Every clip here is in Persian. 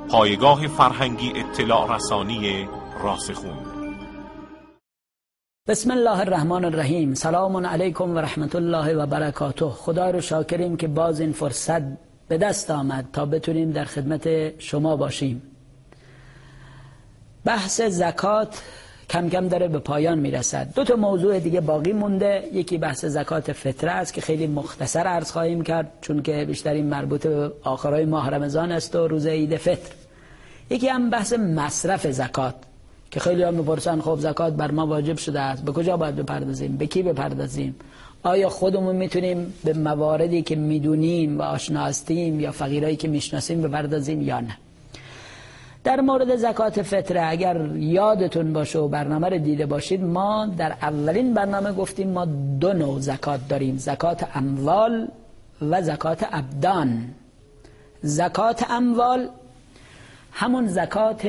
پایگاه فرهنگی اطلاع رسانی راسخون. بسم الله الرحمن الرحیم. سلام علیکم و رحمت الله و برکاته. خدا رو شاکریم که باز این فرصت به دست آمد تا بتونیم در خدمت شما باشیم. بحث زکات کم کم داره به پایان میرسد. دو تا موضوع دیگه باقی مونده. یکی بحث زکات فطره است که خیلی مختصر عرض خواهیم کرد چون که بیشتر این مربوط به آخرای ماه رمضان است و روز عید فطر. یکی هم بحث مصرف زکات که خیلی هم میپرسن خب زکات بر ما واجب شده است، به کجا باید بپردازیم، به کی بپردازیم، آیا خودمون میتونیم به مواردی که میدونیم و آشنا هستیم یا فقیرایی که میشناسیم بپردازیم یا نه. در مورد زکات فطره اگر یادتون باشه و برنامه رو دیده باشید، ما در اولین برنامه گفتیم ما دو نوع زکات داریم، زکات اموال و زکات ابدان. زکات اموال همون زکات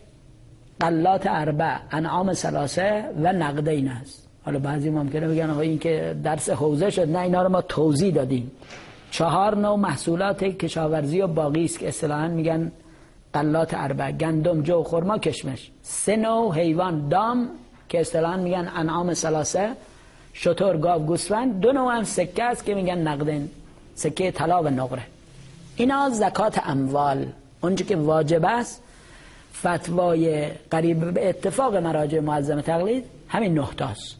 غلات اربع، انعام ثلاثه و نقدین است. حالا بعضی ممکنه بگن آقا این که درس حوزه شد. نه، اینا رو ما توضیح دادیم. 4 نوع محصولات کشاورزی و باغی است که اصطلاحاً میگن غلات اربع: گندم، جو، خرما، کشمش. 3 نوع حیوان دام که اصطلاحاً میگن انعام ثلاثه: شتر، گاو، گوسفند. 2 نوع هم سکه است که میگن نقدین، سکه طلا و نقره. اینا زکات اموال. اونچه که واجب است فتوای قریب به اتفاق مراجع معظم تقلید همین 9 تاست.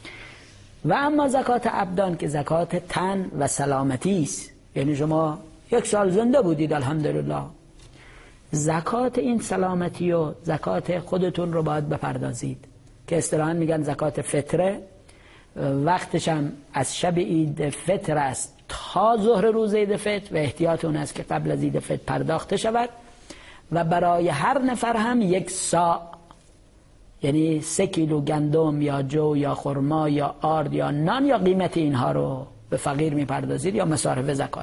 و اما زکات ابدان که زکات تن و سلامتی است، یعنی شما 1 سال زنده بودید الحمدلله، زکات این سلامتی و زکات خودتون رو باید بپردازید که اصطلاحاً میگن زکات فطره. وقتش هم از شب عید فطر است تا ظهر روز عید فطر و احتیاط اون است که قبل از عید فطر پرداخته شود. و برای هر نفر هم 1 صاع، یعنی 3 کیلو گندم یا جو یا خرما یا آرد یا نان یا قیمت اینها رو به فقیر میپردازید یا مصارف زکات.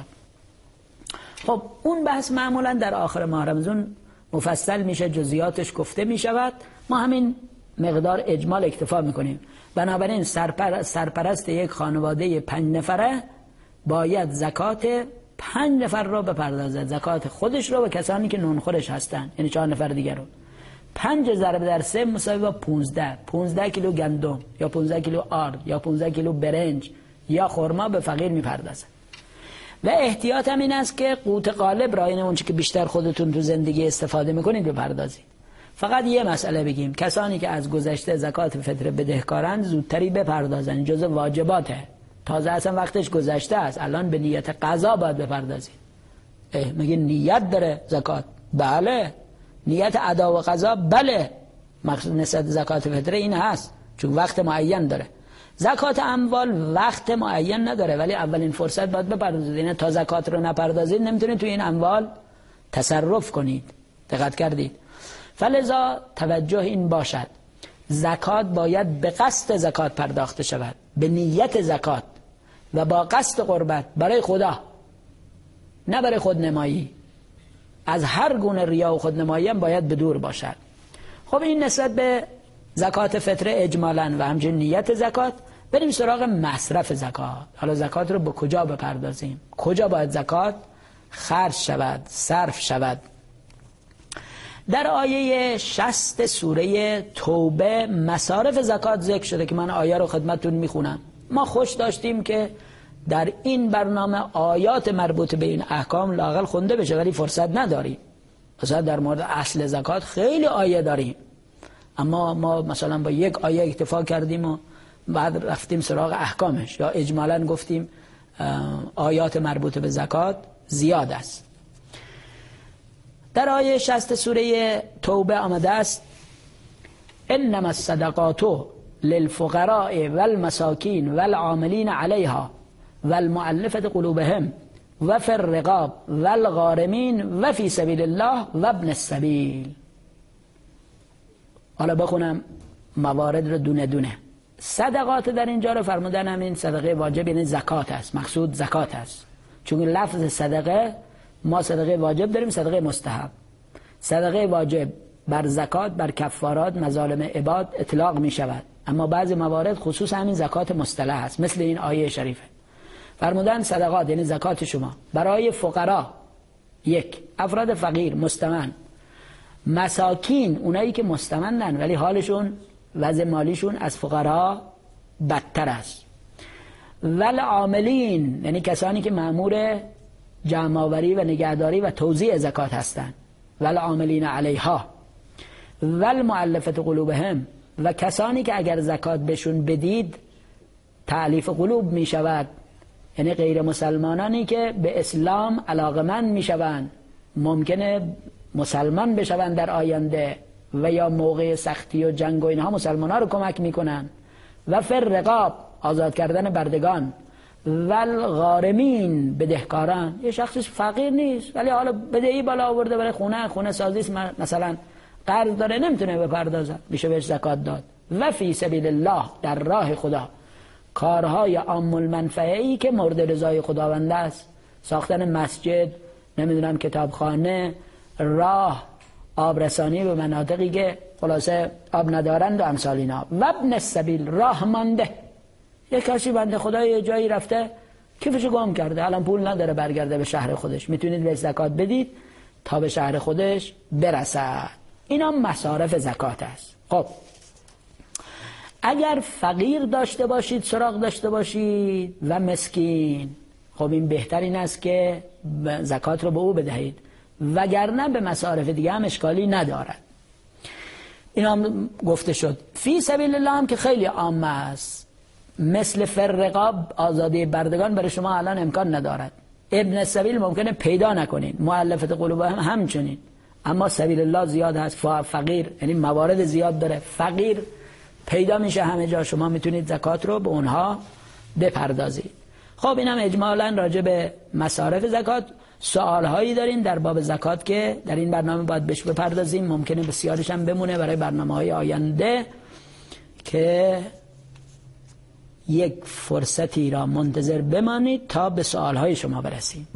خب اون بحث معمولا در آخر ماه رمضان مفصل میشه، جزئیاتش گفته میشود. ما همین مقدار اجمال اکتفا میکنیم. بنابراین سرپرست یک خانواده 5 نفره باید زکات 5 نفر رو بپردازد، زکات خودش رو و کسانی که نونخورش هستن، یعنی 4 نفر دیگر رو. 5 ضرب در 3 مساوی با 15 کیلو گندم یا 15 کیلو آرد یا 15 کیلو برنج یا خرما به فقیر میپردازد. و احتیاط هم این است که قوت غالب را، یعنی اون چی که بیشتر خودتون تو زندگی استفاده میکنید بپردازید. فقط یه مسئله بگیم: کسانی که از گذشته زکات فطره بدهکارند زودتری بپردازن، جزء واجباته. تازه اصلا وقتش گذشته است، الان به نیت قضا باید بپردازید. مگه نیت داره زکات؟ بله. نیت ادا و قضا؟ بله. مقصود نسبت زکات فطره این هست چون وقت معین داره. زکات اموال وقت معین نداره ولی اولین فرصت باید بپردازید. یعنی تا زکات رو نپردازید نمیتونید توی این اموال تصرف کنید. دقت کردید؟ فلذا توجه این باشد: زکات باید به قصد زکات پرداخته شود، به نیت زکات و با قصد قربت برای خدا، نه برای خودنمایی. از هر گونه ریا و خودنمایی هم باید به دور باشد. خب این نسبت به زکات فطره اجمالاً و همچنین نیت زکات. بریم سراغ مصرف زکات. حالا زکات رو به کجا بپردازیم؟ کجا باید زکات خرج شود، صرف شود؟ در آیه 60 سوره توبه مصارف زکات ذکر شده که من آیه رو خدمتتون میخونم. ما خوش داشتیم که در این برنامه آیات مربوط به این احکام لااقل خونده بشه، ولی فرصت نداریم. مثلا در مورد اصل زکات خیلی آیه داریم، اما ما مثلا با 1 آیه اکتفا کردیم و بعد رفتیم سراغ احکامش، یا اجمالاً گفتیم آیات مربوط به زکات زیاد است. در آیه 60 سوره توبه آمده است: انما الصدقات للفقراء والمساکین والعاملین علیها والمؤلفة قلوبهم وفي الرقاب والغارمین وفي سبیل الله وابن السبیل. حالا بخونم موارد رو دونه دونه. صدقات در اینجا رو فرمودن همین صدقه واجب، یعنی زکات است، مقصود زکات است. چون لفظ صدقه، ما صدقه واجب داریم، صدقه مستحب. صدقه واجب بر زکات، بر کفارات مظالم عباد اطلاق می شود، اما بعضی موارد خصوص همین زکات مصطلح است، مثل این آیه شریفه. فرمودن صدقات یعنی زکات شما برای فقرا، 1 افراد فقیر مستمن مساکین اونایی که مستمندن ولی حالشون وضع مالیشون از فقرا بدتر است. والعاملین یعنی کسانی که مأمور جمع‌آوری و نگهداری و توزیع زکات هستند. والعاملین علیها. والمؤلفة قلوبهم و کسانی که اگر زکات بهشون بدید تألیف قلوب می شود، یعنی غیر مسلمانانی که به اسلام علاقمند می شوند، ممکنه مسلمان بشوند در آینده و یا موقع سختی و جنگ و اینها مسلمان ها رو کمک می کنند. و فر رقاب آزاد کردن بردگان. والغارمین بدهکاران، یه شخصی فقیر نیست ولی حالا بدهی بالا آورده برای خونه سازی مثلا قرض داره نمیتونه بپردازه، میشه بهش زکات داد. و فی سبیل الله در راه خدا، کارهای عام المنفعه‌ای که مورد رضای خداوند است، ساختن مسجد، نمیدونم کتابخانه، راه، آبرسانی به مناطقی که خلاصه آب ندارند و امثال اینا. و ابن السبیل راه مانده، یک کسی بنده خدا یه جایی رفته کیفشو گم کرده، الان پول نداره برگرده به شهر خودش، میتونید به زکات بدید تا به شهر خودش برسد. اینا مصارف زکات است. خب اگر فقیر داشته باشید، سراغ داشته باشید و مسکین، خب این بهترین است که زکات رو به او بدهید، وگرنه به مصارف دیگه هم اشکالی ندارد. این هم گفته شد. فی سبیل الله هم که خیلی عامه است، مثل فرقاب آزادی بردگان برای شما الان امکان ندارد. ابن السبیل ممکنه پیدا نکنین، مؤلفه قلوب هم همچنین، اما سبیل الله زیاد هست. فقیر یعنی موارد زیاد داره، فقیر پیدا میشه همه جا، شما میتونید زکات رو به اونها بپردازید. خب اینم اجمالاً راجع به مصارف زکات. سوال هایی دارین در باب زکات که در این برنامه باید بهش بپردازیم، ممکنه بسیارش هم بمونه برای برنامه‌های آینده که یک فرصتی را منتظر بمانید تا به سوال های شما برسیم.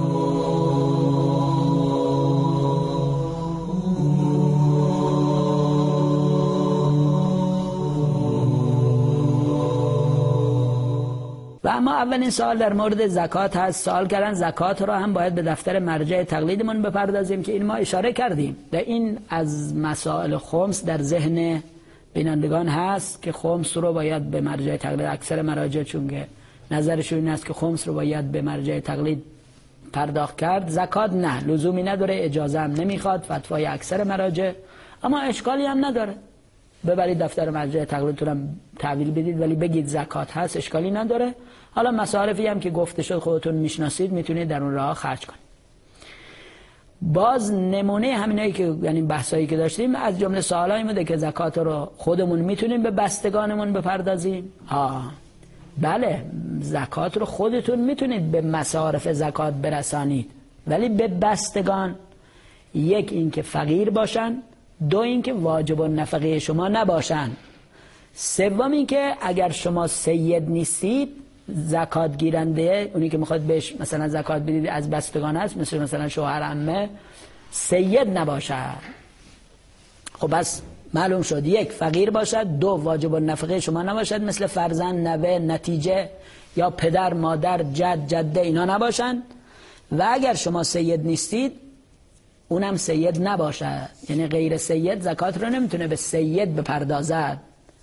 و اما اولین سوال در مورد زکات هست. سوال کردن زکات را هم باید به دفتر مرجع تقلیدمون بپردازیم که این ما اشاره کردیم. و این از مسائل خمس در ذهن بینندگان هست که خمس رو باید به مرجع تقلید، اکثر مراجع چون که نظرشون این است که خمس رو باید به مرجع تقلید پرداخت کرد، زکات نه، لزومی نداره، اجازه هم نمیخواد، فتوای اکثر مراجع. اما اشکالی هم نداره، ببرید دفتر مرجع تقلیدتون هم تحویل بدید ولی بگید زکات هست، اشکالی نداره. حالا مصارفی هم که گفته شد خودتون میشناسید، میتونید در اون راه خرج کنید. باز نمونه همینایی که یعنی بحثایی که داشتیم، از جمله سوالایی بوده که زکات رو خودمون میتونیم به بستگانمون بپردازیم. بله، زکات رو خودتون میتونید به مصارف زکات برسانید، ولی به بستگان، یک این که فقیر باشن، دو این که واجب النفقه شما نباشن، سوم این که اگر شما سید نیستید، زکات گیرنده اونی که میخواد بهش مثلا زکات بدید از بستگان است، مثلا شوهر عمه، سید نباشد. خب بس معلوم شد، یک فقیر باشد، دو واجب النفقه شما نباشد، مثل فرزند، نوه، نتیجه یا پدر، مادر، جد، جده اینا نباشن. و اگر شما سید نیستید اونم سید نباشد، یعنی غیر سید زکات رو نمیتونه به سید بپردازد.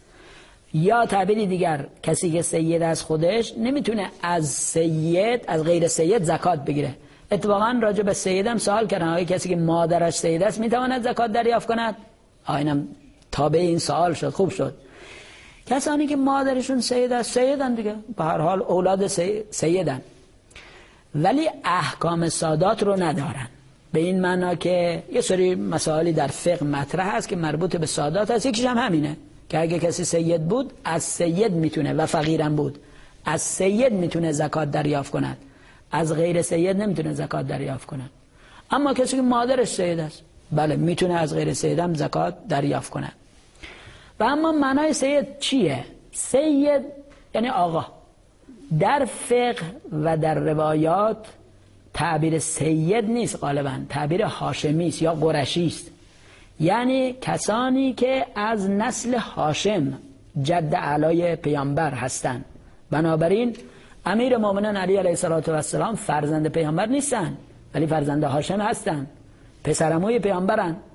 یا تعبیری دیگر، کسی که سید از خودش نمیتونه از سید، از غیر سید زکات بگیره. اتفاقا راجع به سید هم سوال کردن، آیا کسی که مادرش سید است میتواند زکات دریافت کند؟ اینم تابع این سوال شد. خوب شد. کسانی که مادرشون سید است، سیدن دیگه، به هر حال اولاد سیدن، ولی احکام سادات رو ندارن. به این معنا که یه سری مسائلی در فقه مطرح هست که مربوط به سادات هست. یکیش هم همینه که اگه کسی سید بود، از سید میتونه، و فقیرم بود، از سید میتونه زکات دریافت کند، از غیر سید نمیتونه زکات دریافت کند. اما کسی که مادرش سید است، بله میتونه از غیر سید هم زکات دریافت کند. و اما معنای سید چیه؟ سید یعنی آقا. در فقه و در روایات تعبیر سید نیست، غالبا تعبیر هاشمی است یا قرشی است، یعنی کسانی که از نسل هاشم، جد اعلای پیامبر هستند. بنابراین امیر مومنین علی علیه السلام فرزند پیامبر نیستن، ولی فرزند هاشم هستن، پسرعموی پیامبرن.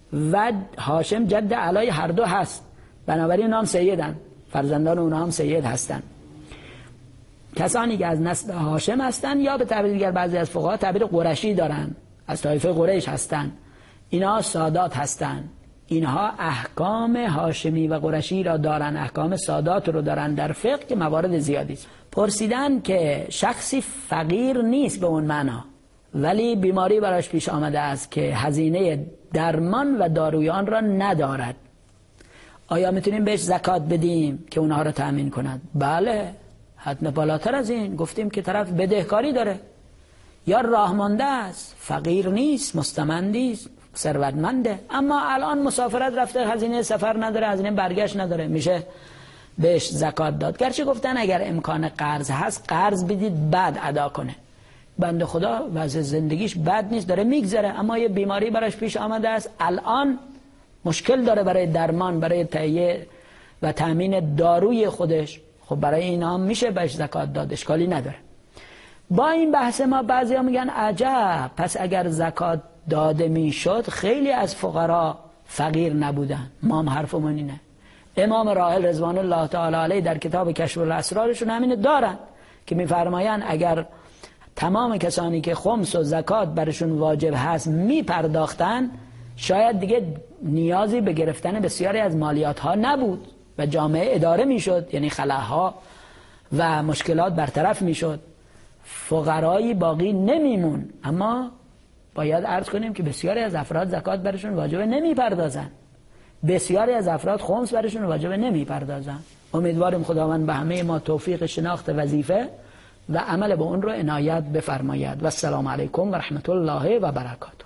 و هاشم جد علای هر دو هست، بنابراین اونا هم سیدن، فرزندان اونا هم سید هستن. کسانی که از نسل هاشم هستن یا به تعبیر دیگر بعضی از فقها تعبیر قرشی دارن، از طایفه قریش هستن، اینا سادات هستن. اینها احکام هاشمی و قرشی را دارن، احکام سادات رو دارن در فقه که موارد زیادی است. پرسیدن که شخصی فقیر نیست به اون معنا، ولی بیماری براش پیش آمده است که هزینه درمان و دارویان را ندارد، آیا میتونیم بهش زکات بدیم که اونها را تأمین کند؟ بله، حتما بالاتر از این. گفتیم که طرف بدهکاری داره یا راه مانده است، فقیر نیست، مستمندی است، ثروتمنده، اما الان مسافرت رفته، هزینه سفر نداره، هزینه برگشت نداره، میشه بهش زکات داد. گرچه گفتن اگر امکان قرض هست قرض بدید بعد ادا کنه. بنده خدا وضع زندگیش بد نیست، داره میگذره، اما یه بیماری براش پیش آمده است، الان مشکل داره برای درمان، برای تهیه و تامین داروی خودش. خب برای اینا هم میشه بهش زکات داد، اشکالی نداره. با این بحث ما بعضیا میگن عجب، پس اگر زکات داده میشد خیلی از فقرا فقیر نبودن. ما هم حرفمون اینه. امام راحل رضوان الله تعالی علیه در کتاب کشف الاسرارشون همینه دارن که میفرمایند اگر تمام کسانی که خمس و زکات برشون واجب هست میپرداختن، شاید دیگه نیازی به گرفتن بسیاری از مالیات ها نبود و جامعه اداره میشد، یعنی خلاها و مشکلات برطرف میشد، فقرایی باقی نمیمون. اما باید عرض کنیم که بسیاری از افراد زکات برشون واجب نمیپردازن، بسیاری از افراد خمس برشون واجب نمیپردازن. امیدواریم خداوند به همه ما توفیق شناخت وظیفه و عمل به اون رو عنایت بفرماید. و السلام علیکم و رحمت الله و برکاته.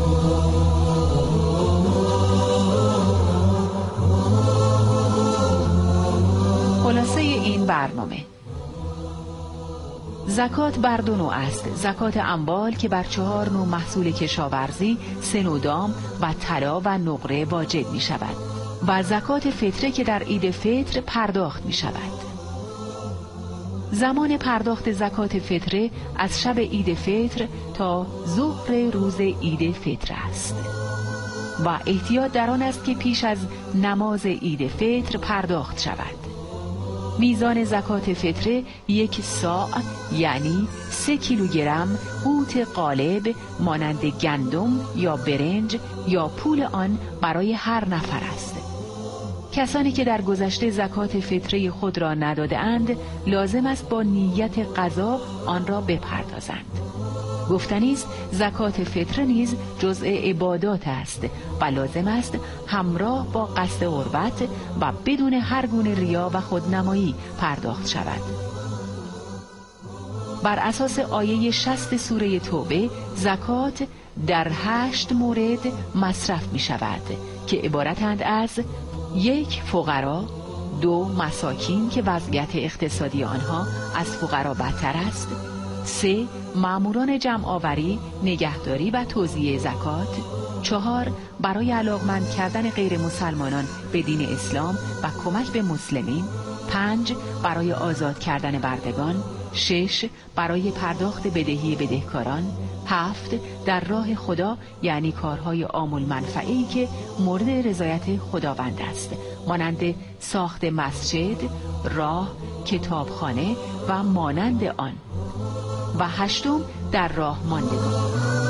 خلاصه این برنامه: زکات بر دو نوع است: زکات اموال که بر 4 نوع محصول کشاورزی، سن و دام و طلا و نقره واجب می شود، و زکات فطره که در عید فطر پرداخت می شود. زمان پرداخت زکات فطره از شب عید فطر تا ظهر روز عید فطر است و احتیاط در آن است که پیش از نماز عید فطر پرداخت شود. میزان زکات فطره 1 صاع یعنی 3 کیلوگرم قوت غالب مانند گندم یا برنج یا پول آن برای هر نفر است. کسانی که در گذشته زکات فطره خود را نداده اند لازم است با نیت قضا آن را بپردازند. گفتنی است زکات فطره نیز جزء عبادات است و لازم است همراه با قصد قربت و بدون هر گونه ریا و خودنمایی پرداخت شود. بر اساس آیه 60 سوره توبه زکات در 8 مورد مصرف می شود که عبارتند از 1 فقرا، 2 مساکین که وضعیت اقتصادی آنها از فقرا بدتر است، 3 ماموران جمع آوری، نگهداری و توزیع زکات، 4 برای علاقمند کردن غیر مسلمانان به دین اسلام و کمک به مسلمین، 5 برای آزاد کردن بردگان، 6 برای پرداخت بدهی بدهکاران، 7 در راه خدا یعنی کارهای عام المنفعه‌ای که مورد رضایت خداوند است، مانند ساخت مسجد، راه، کتابخانه و مانند آن، و 8 در راه ماندگان.